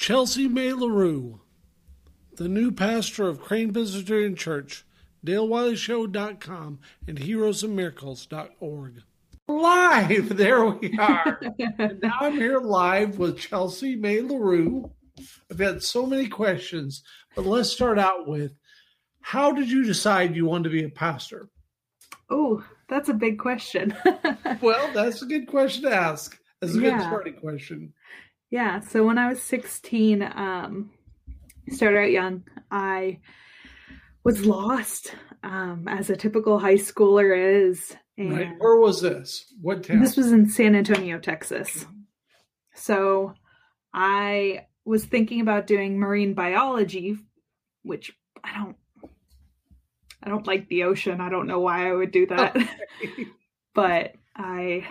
Chelsea May LaRue, the new pastor of Crane Presbyterian Church, DaleWileyShow.com, and HeroesandMiracles.org. Live! There we are. And now I'm here live with Chelsea May LaRue. I've had so many questions, but let's start out with, how did you decide you wanted to be a pastor? Oh, that's a big question. Well, that's a good question to ask. That's a good starting question. Yeah, so when I was 16, started out young, I was lost, as a typical high schooler is. And right. Where was this? What town? This was in San Antonio, Texas. So I was thinking about doing marine biology, which I don't like the ocean. I don't know why I would do that. Okay. But I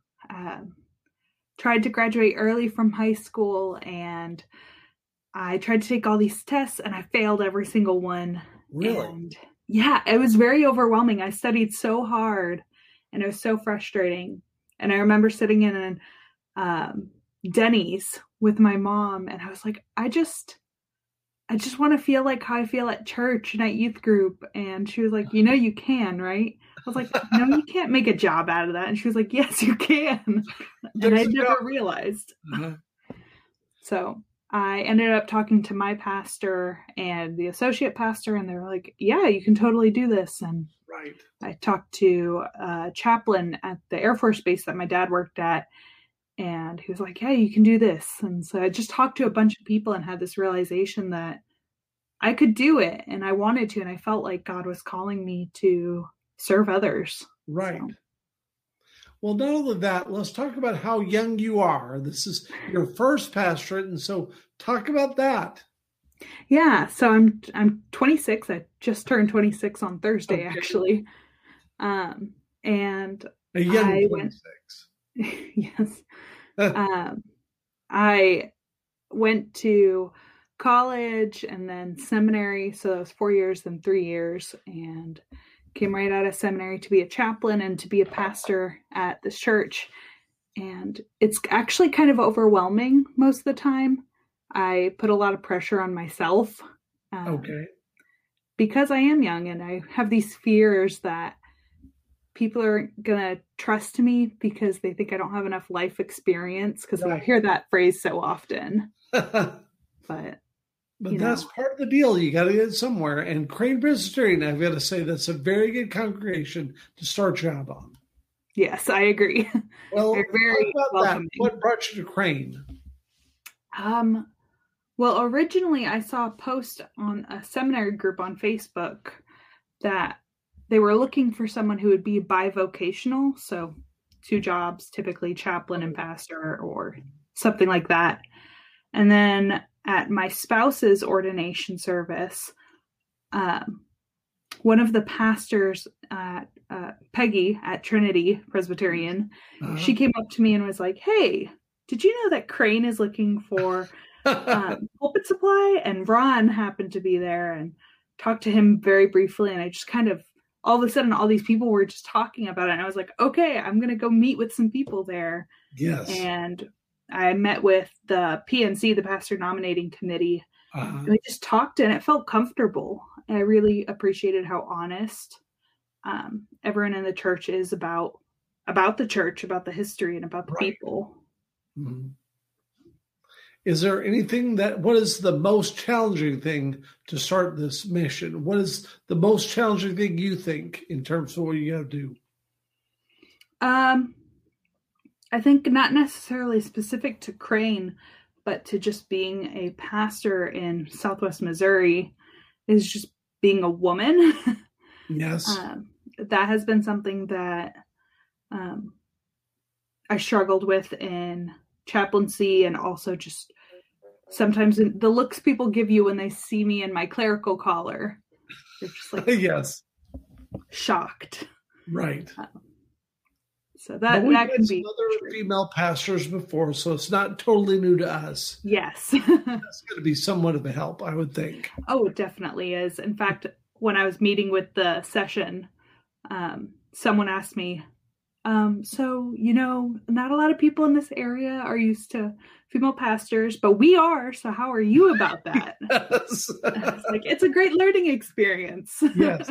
tried to graduate early from high school, and I tried to take all these tests, and I failed every single one. Really? And yeah, it was very overwhelming. I studied so hard, and it was so frustrating. And I remember sitting in Denny's with my mom, and I was like, I just want to feel like how I feel at church and at youth group. And she was like, you can, right? I was like, no, you can't make a job out of that. And she was like, yes, you can. And I never realized. Uh-huh. So I ended up talking to my pastor and the associate pastor, and they were like, yeah, you can totally do this. And right. I talked to a chaplain at the Air Force Base that my dad worked at, and he was like, yeah, you can do this. And so I just talked to a bunch of people and had this realization that I could do it, and I wanted to, and I felt like God was calling me to serve others. Right. So. Well, not only that, let's talk about how young you are. This is your first pastorate, and so talk about that. Yeah, so I'm 26. I just turned 26 on Thursday, actually. And a young 26. Yes. I went to college and then seminary. So that was 4 years, then 3 years, and came right out of seminary to be a chaplain and to be a pastor at this church. And it's actually kind of overwhelming most of the time. I put a lot of pressure on myself. Because I am young and I have these fears that people are going to trust me because they think I don't have enough life experience, because I hear that phrase so often. But that's part of the deal. You got to get it somewhere. And Crane Presbyterian, I've got to say, that's a very good congregation to start your job on. Yes, I agree. Well, they're very welcoming. What brought you to Crane? Well, originally I saw a post on a seminary group on Facebook that they were looking for someone who would be bivocational. So 2 jobs, typically chaplain and pastor or something like that. And then at my spouse's ordination service, one of the pastors at Peggy at Trinity Presbyterian, she came up to me and was like, hey, did you know that Crane is looking for pulpit supply? And Ron happened to be there, and talked to him very briefly. And I just kind of, all of a sudden, all these people were just talking about it. And I was like, okay, I'm going to go meet with some people there. Yes. And I met with the PNC, the pastor nominating committee. And we just talked, and it felt comfortable. And I really appreciated how honest everyone in the church is about the church, about the history, and about the people. Mm-hmm. Is there anything what is the most challenging thing to start this mission? What is the most challenging thing you think in terms of what you got to do? I think not necessarily specific to Crane, but to just being a pastor in Southwest Missouri is just being a woman. Yes. That has been something that I struggled with in chaplaincy, and also just sometimes the looks people give you when they see me in my clerical collar, they're just like, yes, shocked. Right. So that can be other female pastors before, so it's not totally new to us. Yes. That's going to be somewhat of a help, I would think. Oh, it definitely is. In fact, when I was meeting with the session, someone asked me, So, not a lot of people in this area are used to female pastors, but we are. So how are you about that? Yes. It's like, it's a great learning experience. Yes.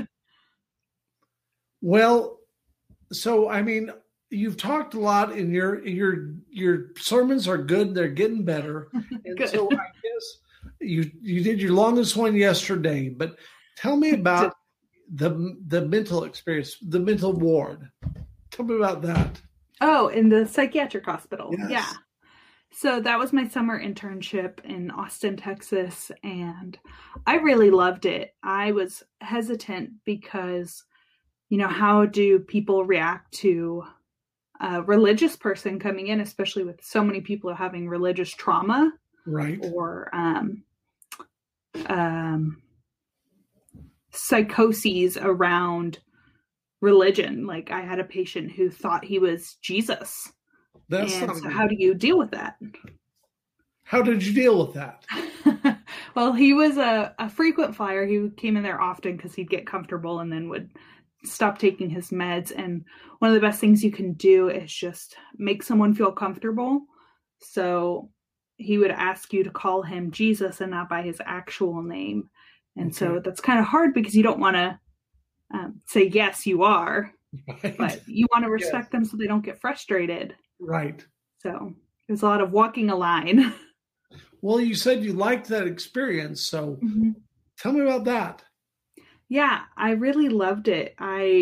Well, so I mean, you've talked a lot, and your sermons are good. They're getting better, and Good. so I guess you did your longest one yesterday. But tell me about the mental experience, the mental ward. Tell me about that. Oh, in the psychiatric hospital. Yes. Yeah. So that was my summer internship in Austin, Texas, and I really loved it. I was hesitant because, how do people react to a religious person coming in, especially with so many people having religious trauma, Right. or psychoses around religion. Like, I had a patient who thought he was Jesus. And so how do you deal with that? How did you deal with that? Well, he was a frequent flyer. He came in there often because he'd get comfortable and then would stop taking his meds. And one of the best things you can do is just make someone feel comfortable. So he would ask you to call him Jesus and not by his actual name. And so that's kind of hard because you don't want to say, yes, you are, right. But you want to respect them so they don't get frustrated. Right. So there's a lot of walking a line. Well, you said you liked that experience, so tell me about that. Yeah, I really loved it.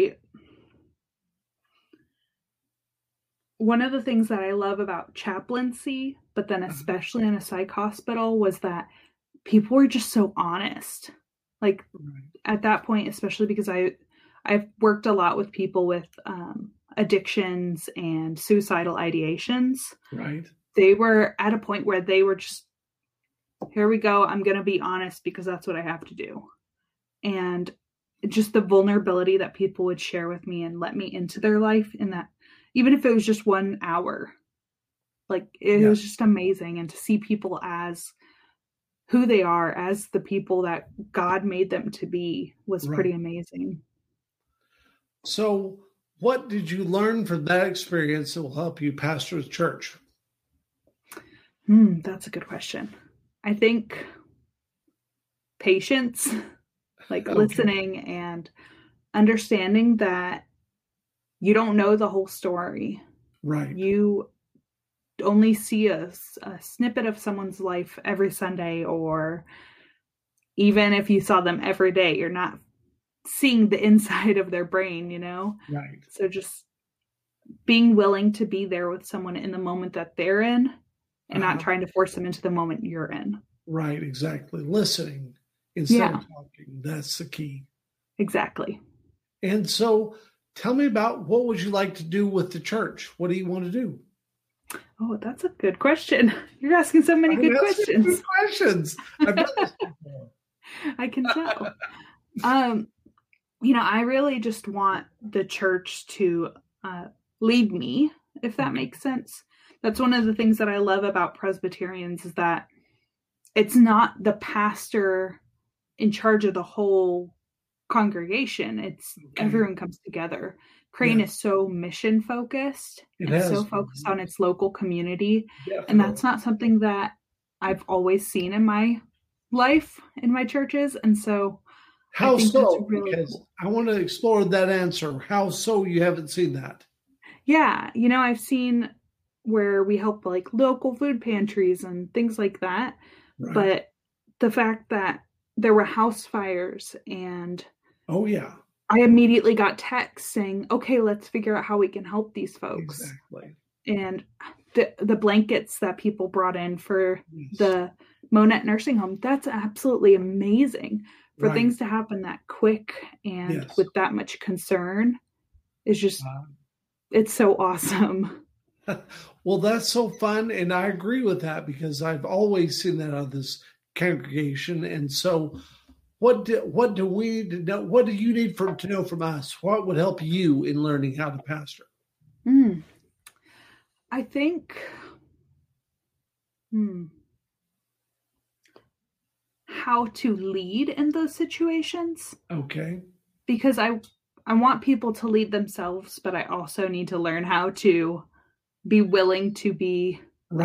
One of the things that I love about chaplaincy, but then especially in a psych hospital, was that people were just so honest. Like at that point, especially because I've worked a lot with people with addictions and suicidal ideations. Right. They were at a point where they were just, here we go. I'm going to be honest because that's what I have to do. And just the vulnerability that people would share with me and let me into their life, in that, even if it was just 1 hour, like it was just amazing. And to see people as who they are, as the people that God made them to be, was pretty amazing. So what did you learn from that experience that will help you pastor the church? That's a good question. I think patience, like listening and understanding that you don't know the whole story. Right. You only see a snippet of someone's life every Sunday, or even if you saw them every day, you're not seeing the inside of their brain, Right. So just being willing to be there with someone in the moment that they're in, and not trying to force them into the moment you're in. Right, exactly. Listening instead of talking. That's the key. Exactly. And so tell me about, what would you like to do with the church? What do you want to do? Oh, that's a good question. You're asking so many good questions. Good questions. I've done this before. I can tell. I really just want the church to lead me, if that makes sense. That's one of the things that I love about Presbyterians, is that it's not the pastor in charge of the whole congregation. It's everyone comes together. Crane is so mission focused and so focused on its local community. Definitely. And that's not something that I've always seen in my life, in my churches. And so how so? Really because cool. I want to explore that answer. How so you haven't seen that? Yeah. I've seen where we help like local food pantries and things like that. Right. But the fact that there were house fires, and I immediately got texts saying, okay, let's figure out how we can help these folks. Exactly. And the blankets that people brought in for the Monette nursing home, that's absolutely amazing. For things to happen that quick and with that much concern is just, it's so awesome. Well, that's so fun. And I agree with that, because I've always seen that on this congregation. And so what do we need to know? What do you need to know from us? What would help you in learning how to pastor? I think, how to lead in those situations. Okay. Because I want people to lead themselves, but I also need to learn how to be willing to be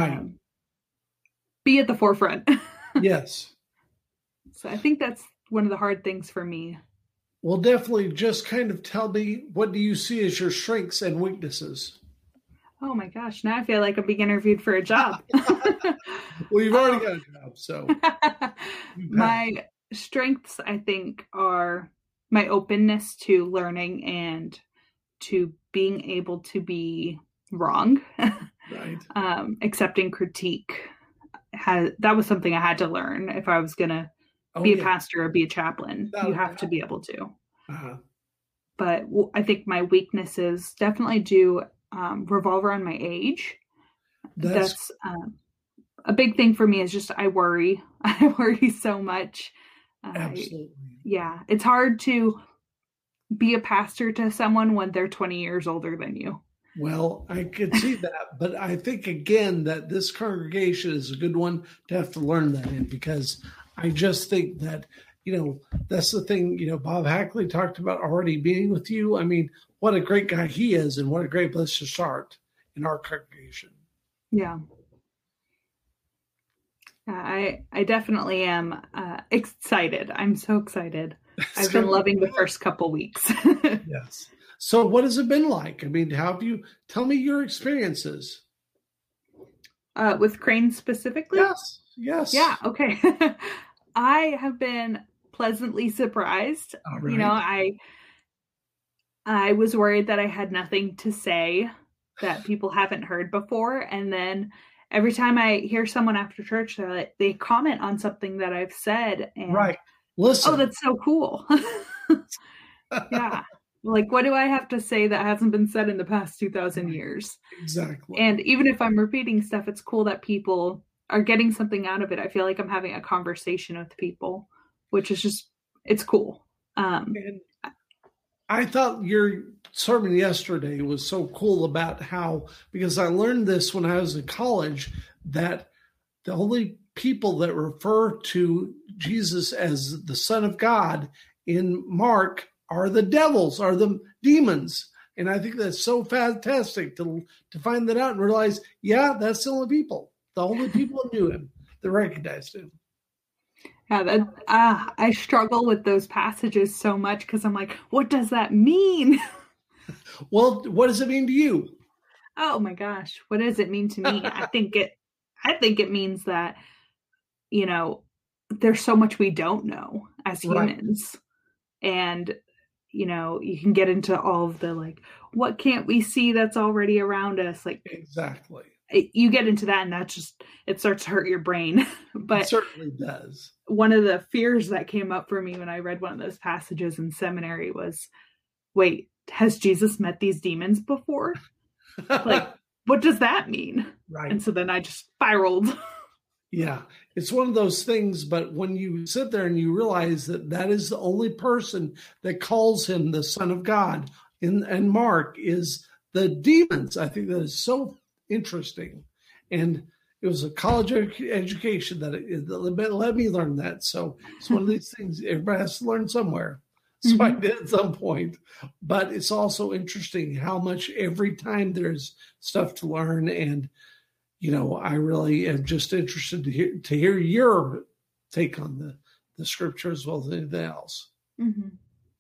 be at the forefront. Yes. So I think that's one of the hard things for me. Well, definitely just kind of tell me, what do you see as your strengths and weaknesses? Oh my gosh, now I feel like I'm being interviewed for a job. Well, you've already got a job, so. My strengths, I think, are my openness to learning and to being able to be wrong. Right. Accepting critique. That was something I had to learn if I was going to be a pastor or be a chaplain. You have to be able to. But I think my weaknesses definitely do revolve around my age. That's a big thing for me is just I worry. I worry so much. Absolutely. It's hard to be a pastor to someone when they're 20 years older than you. Well, I could see that, but I think again that this congregation is a good one to have to learn that in, because I just think that, that's the thing, Bob Hackley talked about already being with you. I mean, what a great guy he is, and what a great place to start in our congregation. Yeah. I definitely am excited. I'm so excited. I've been loving the first couple weeks. Yes. So what has it been like? I mean, tell me your experiences. With Crane specifically? Yes. Yeah. Okay. I have been pleasantly surprised. All right. I was worried that I had nothing to say that people haven't heard before. And then every time I hear someone after church, they comment on something that I've said. And, right. Listen. Oh, that's so cool. Yeah. Like, what do I have to say that hasn't been said in the past 2,000 years? Exactly. And even if I'm repeating stuff, it's cool that people are getting something out of it. I feel like I'm having a conversation with people, which is it's cool. And I thought your sermon yesterday was so cool about how, because I learned this when I was in college, that the only people that refer to Jesus as the Son of God in Mark are the devils, are the demons. And I think that's so fantastic to find that out and realize, that's the only people that knew him, that recognized him. Yeah, I struggle with those passages so much because I'm like, what does that mean? Well, what does it mean to you? Oh my gosh, what does it mean to me? I think it means that, there's so much we don't know as humans. Right. And you can get into all of the, like, what can't we see that's already around us? Like, exactly. You get into that and it starts to hurt your brain. But it certainly does. One of the fears that came up for me when I read one of those passages in seminary was, wait, has Jesus met these demons before? Like, what does that mean? Right. And so then I just spiraled. Yeah, it's one of those things, but when you sit there and you realize that is the only person that calls him the Son of God and Mark is the demons. I think that is so interesting. And it was a college education that let me learn that. So it's one of these things everybody has to learn somewhere. So I did at some point. But it's also interesting how much every time there's stuff to learn. And I really am just interested to hear your take on the scripture as well as anything else. Mm-hmm.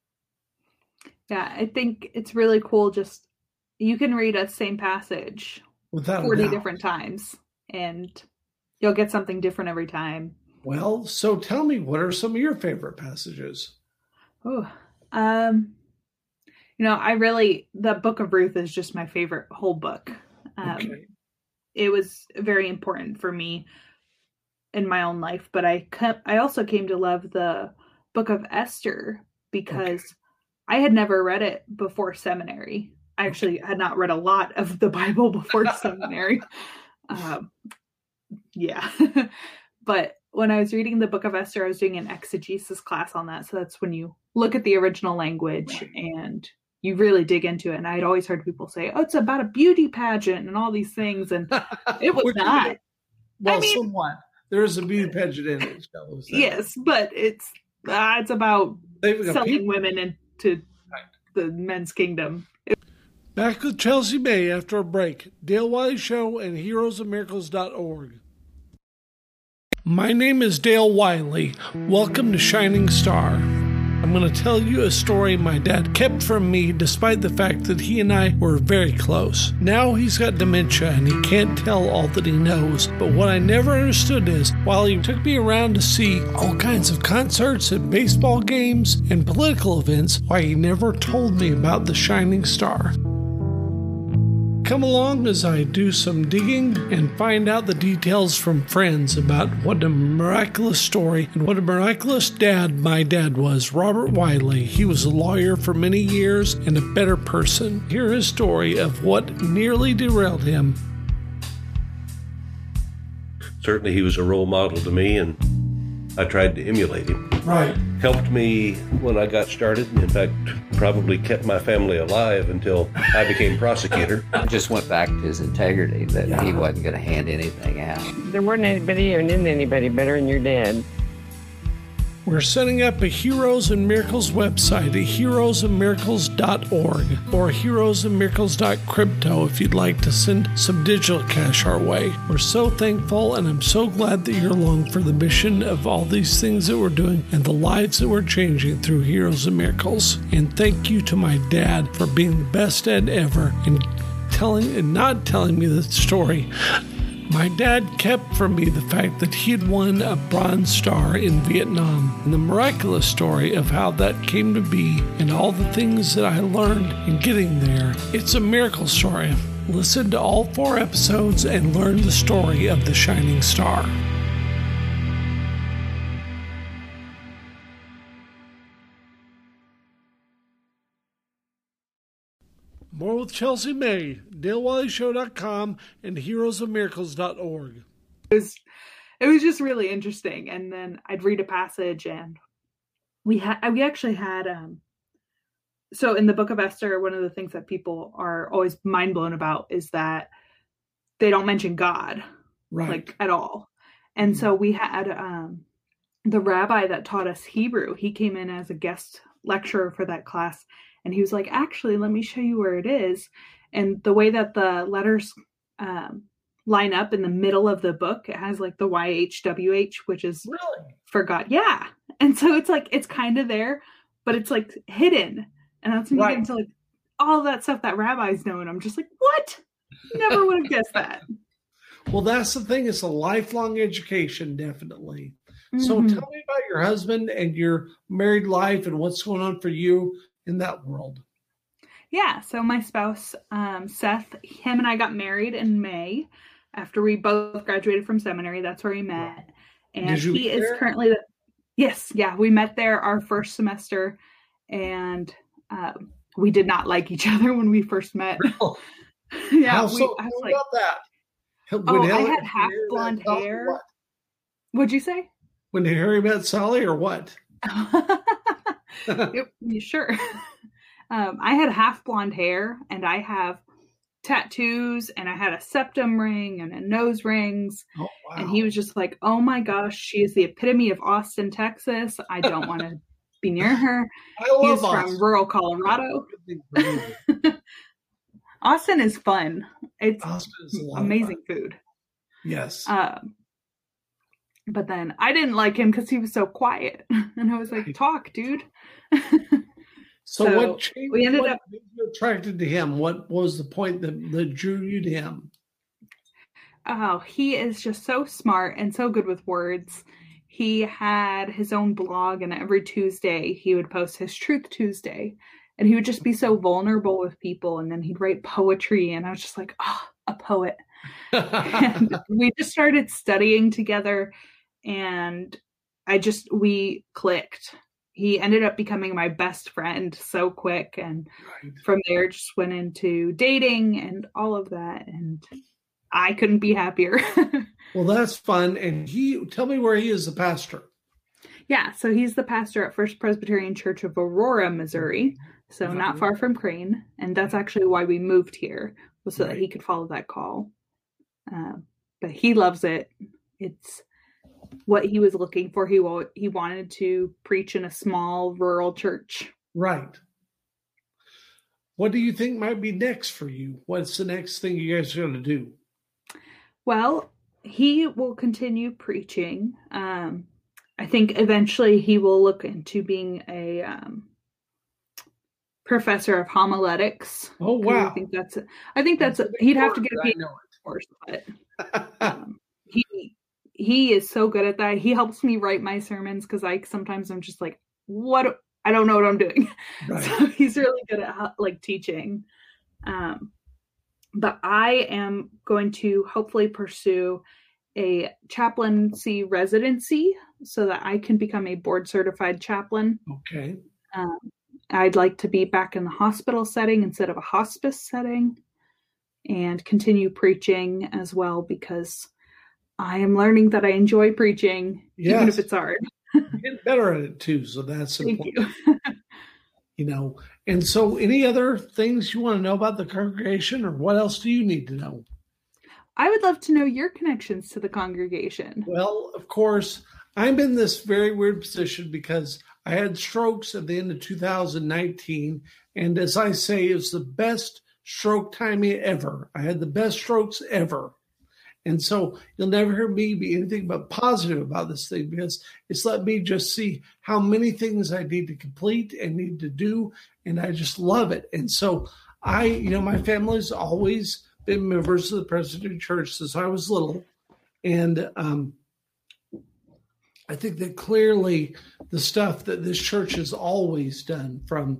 Yeah, I think it's really cool. Just you can read a same passage without 40 different times, and you'll get something different every time. Well, so tell me, what are some of your favorite passages? Oh, the Book of Ruth is just my favorite whole book. Okay. It was very important for me in my own life, but I also came to love the Book of Esther because I had never read it before seminary. I actually had not read a lot of the Bible before seminary. But when I was reading the Book of Esther, I was doing an exegesis class on that. So that's when you look at the original language and you really dig into it. And I'd always heard people say, oh, it's about a beauty pageant and all these things. And it was not. Well, somewhat. There is a beauty pageant in it. Yes, but it's about selling women into the men's kingdom. Back with Chelsea May after a break. Dale Wiley Show and heroesofmiracles.org. My name is Dale Wiley. Welcome to Shining Star. I'm going to tell you a story my dad kept from me despite the fact that he and I were very close. Now he's got dementia and he can't tell all that he knows. But what I never understood is, while he took me around to see all kinds of concerts and baseball games and political events, why he never told me about the Shining Star. Come along as I do some digging and find out the details from friends about what a miraculous story and what a miraculous dad my dad was, Robert Wiley. He was a lawyer for many years and a better person. Hear his story of what nearly derailed him. Certainly he was a role model to me, and I tried to emulate him. Right. Helped me when I got started. In fact, probably kept my family alive until I became prosecutor. It just went back to his integrity that he wasn't going to hand anything out. There wasn't anybody or isn't anybody better than your dad. We're setting up a Heroes and Miracles website at heroesandmiracles.org or heroesandmiracles.crypto if you'd like to send some digital cash our way. We're so thankful, and I'm so glad that you're along for the mission of all these things that we're doing and the lives that we're changing through Heroes and Miracles. And thank you to my dad for being the best dad ever and not telling me the story. My dad kept from me the fact that he had won a Bronze Star in Vietnam and the miraculous story of how that came to be and all the things that I learned in getting there. It's a miracle story. Listen to all 4 episodes and learn the story of the Shining Star. More with Chelsea May, DaleWileyShow.com, and HeroesOfMiracles.org. It was just really interesting. And then I'd read a passage, and we actually had so in the book of Esther, one of the things that people are always mind blown about is that they don't mention God, Right. like at all. And so we had the rabbi that taught us Hebrew. He came in as a guest lecturer for that class. And he was like, actually, let me show you where it is. And the way that the letters line up in the middle of the book, it has like the YHWH, which is Really? for God. Yeah. And so it's like, it's kind of there, but it's like hidden. And that's when you get into like all that stuff that rabbis know. And I'm just like, what? Never would have guessed that. Well, that's the thing. It's a lifelong education, definitely. So tell me about your husband and your married life and what's going on for you in that world. Yeah, so my spouse, Seth, him and I got married in May after we both graduated from seminary. That's where we met. And he is currently we met there our first semester, and we did not like each other when we first met. Really? Yeah, I was like, about that? I had half blonde hair. What'd you say? When Harry met Sally, or what? Sure. I had half blonde hair, and I have tattoos, and I had a septum ring and a nose rings. Oh, wow. And he was just like, oh my gosh, she is the epitome of Austin, Texas. I don't want to be near her. He's from rural Colorado. Austin is fun. It's amazing food. Yes. But then I didn't like him because he was so quiet. And I was like, talk, dude. So what changed? We ended up made you attracted to him? What was the point that drew you to him? Oh, he is just so smart and so good with words. He had his own blog, and every Tuesday he would post his Truth Tuesday. And he would just be so vulnerable with people. And then he'd write poetry. And I was just like, a poet. And we just started studying together. And we clicked. He ended up becoming my best friend so quick. And from there just went into dating and all of that. And I couldn't be happier. Well, that's fun. And tell me where he is the pastor. Yeah. So he's the pastor at First Presbyterian Church of Aurora, Missouri. So not far from Crane. And that's actually why we moved here, was so that he could follow that call. But he loves it. It's what he was looking for. He wanted to preach in a small rural church. Right. What do you think might be next for you? What's the next thing you guys are going to do? Well, he will continue preaching. I think eventually he will look into being a professor of homiletics. Oh, wow. I think that's he'd have to get a PhD, of course, but he is so good at that. He helps me write my sermons because sometimes I'm just like, what? I don't know what I'm doing. Right. So he's really good at like teaching. But I am going to hopefully pursue a chaplaincy residency so that I can become a board certified chaplain. Okay. I'd like to be back in the hospital setting instead of a hospice setting, and continue preaching as well, because I am learning that I enjoy preaching, even if it's hard. Get better at it too, so that's important. Thank you. And so any other things you want to know about the congregation, or what else do you need to know? I would love to know your connections to the congregation. Well, of course, I'm in this very weird position because I had strokes at the end of 2019. And as I say, it's the best stroke timing ever. I had the best strokes ever. And so you'll never hear me be anything but positive about this thing, because it's let me just see how many things I need to complete and need to do. And I just love it. And so my family's always been members of the Presbyterian Church since I was little. And I think that clearly the stuff that this church has always done, from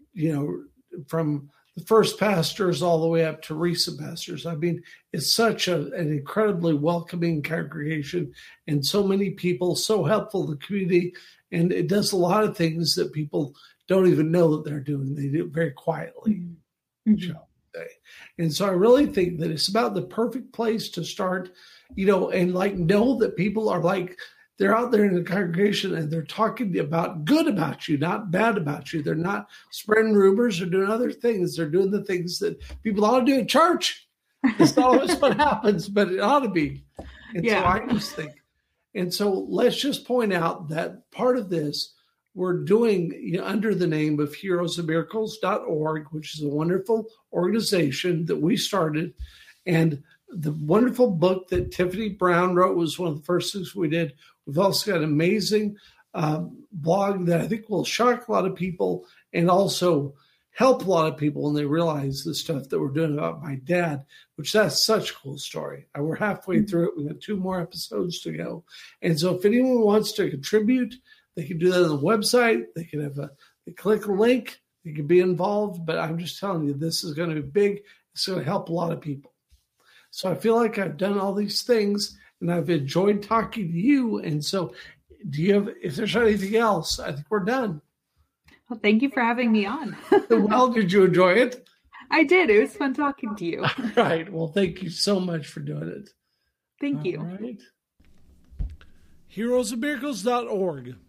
the first pastors all the way up to recent pastors. I mean, it's such an incredibly welcoming congregation, and so many people, so helpful to the community. And it does a lot of things that people don't even know that they're doing. They do it very quietly. Mm-hmm. And so I really think that it's about the perfect place to start, and know that people are they're out there in the congregation and they're talking about good about you, not bad about you. They're not spreading rumors or doing other things. They're doing the things that people ought to do at church. It's not always what happens, but it ought to be. And so I just think, and so let's just point out that part of this we're doing under the name of heroesandmiracles.org, which is a wonderful organization that we started. And the wonderful book that Tiffany Brown wrote was one of the first things we did. We've also got an amazing blog that I think will shock a lot of people and also help a lot of people when they realize the stuff that we're doing about my dad, which that's such a cool story. We're halfway through it. We've got 2 more episodes to go. And so if anyone wants to contribute, they can do that on the website. They can they click a link. They can be involved. But I'm just telling you, this is going to be big. It's going to help a lot of people. So I feel like I've done all these things and I've enjoyed talking to you. And so if there's anything else, I think we're done. Well, thank you for having me on. Well, did you enjoy it? I did. It was fun talking to you. All right. Well, thank you so much for doing it. Thank you. All right. heroesandmiracles.org